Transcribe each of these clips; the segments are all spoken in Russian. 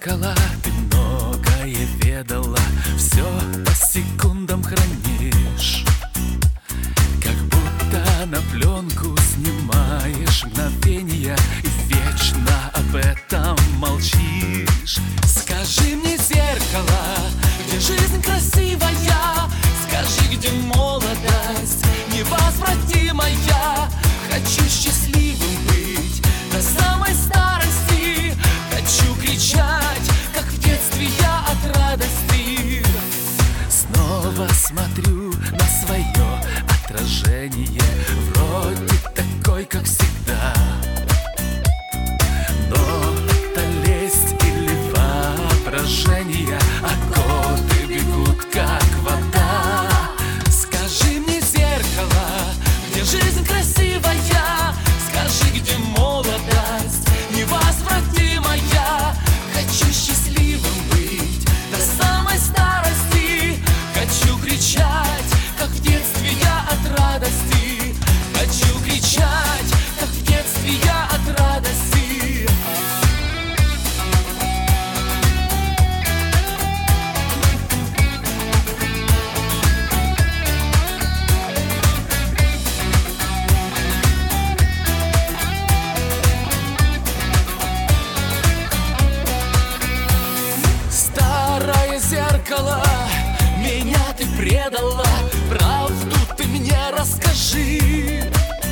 зеркало, ты многое ведала, все по секундам хранишь, как будто на пленку снимаешь мгновения и вечно об этом молчишь. Скажи мне, зеркало, где жизнь красивая? Скажи, где молодость невозвратимая? Хочу счастливым быть до самой старости. Хочу кричать, как в детстве я от радости. Снова смотрю на свое отражение, вроде такой, как всегда. Но это лесть или воображение, а годы бегут, как вода. Скажи мне, зеркало, где жизнь красивая? Скажи, где молодость невозвратимая? Хочу счастливым быть до самой старости. Хочу кричать, как в детстве я от радости. Хочу кричать, как в детстве я от радости. Старое зеркало, меня ты предала, правду ты мне расскажи.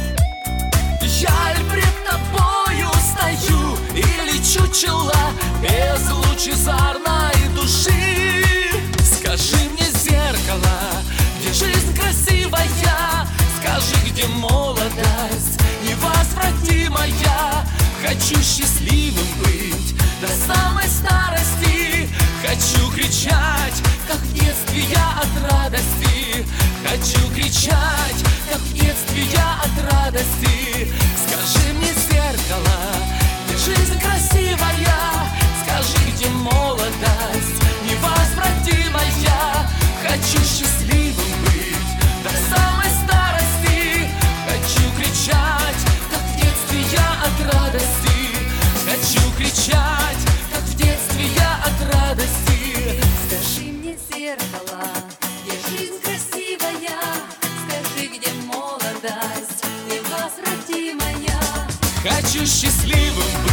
Я ль пред тобою стою или чучело без лучезарной души? Скажи мне, зеркало, где жизнь красивая? Скажи, где молодость невозвратимая? Хочу счастливым быть до самой старости. Хочу кричать, как в детстве я от радости. Хочу кричать, как в детстве я от радости. Скажи мне, зеркало, где жизнь красивая? Скажи, где молодость невозвратимая? Хочу счастливым быть до самой старости. Хочу кричать, как в детстве я от радости. Хочу кричать, как в детстве я от радости. Скажи мне, зеркало, где жизнь красивая? Скажи, где молодость невозвратимая? Хочу счастливым быть